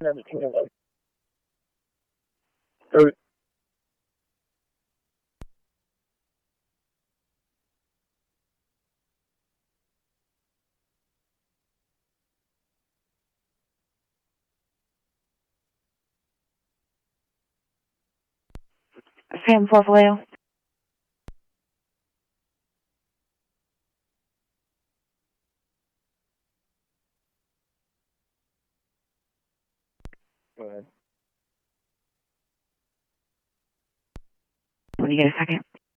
Or Sam Portfolio. go ahead. When you get a second.